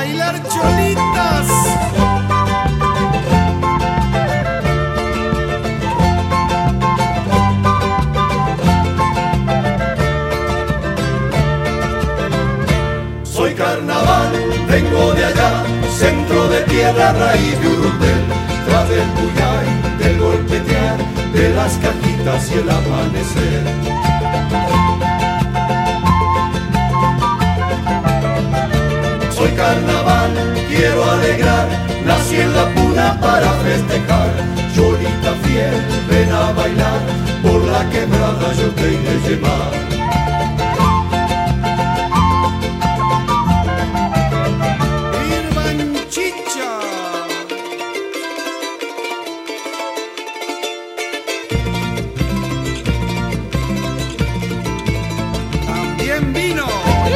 bailar cholitas. Soy carnaval, vengo de allá, centro de tierra, raíz de Urundel, tras del puyay, del golpetear, de las cajitas y el amanecer. Soy carnaval, quiero alegrar, nací en la puna para festejar. Cholita fiel, ven a bailar, por la quebrada yo te iré a llevar. Vino.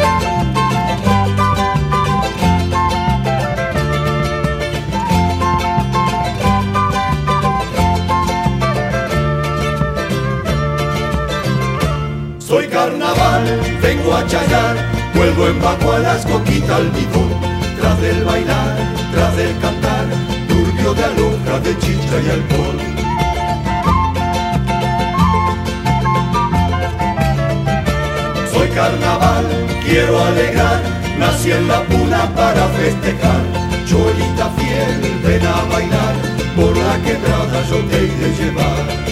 Soy carnaval, vengo a chayar, vuelvo en Baco a las coquitas al bidón, tras del bailar, tras del cantar, turbio de aloja, de chicha y alcohol. Soy carnaval, quiero alegrar, nací en la puna para festejar. Cholita fiel, ven a bailar, por la quebrada yo te iré a llevar.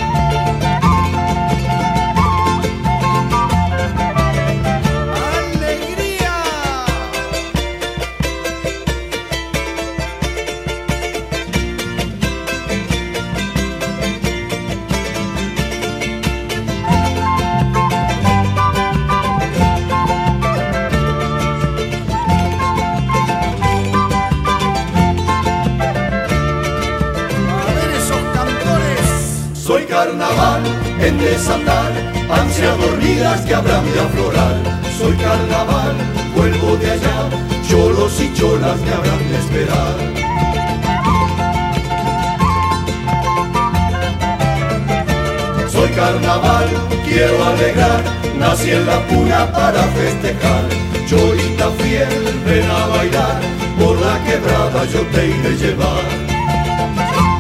Soy carnaval en desatar, ansias dormidas que habrán de aflorar. Soy carnaval, vuelvo de allá, cholos y cholas me habrán de esperar. Soy carnaval, quiero alegrar, nací en la puna para festejar. Cholita fiel, ven a bailar, por la quebrada yo te iré a llevar.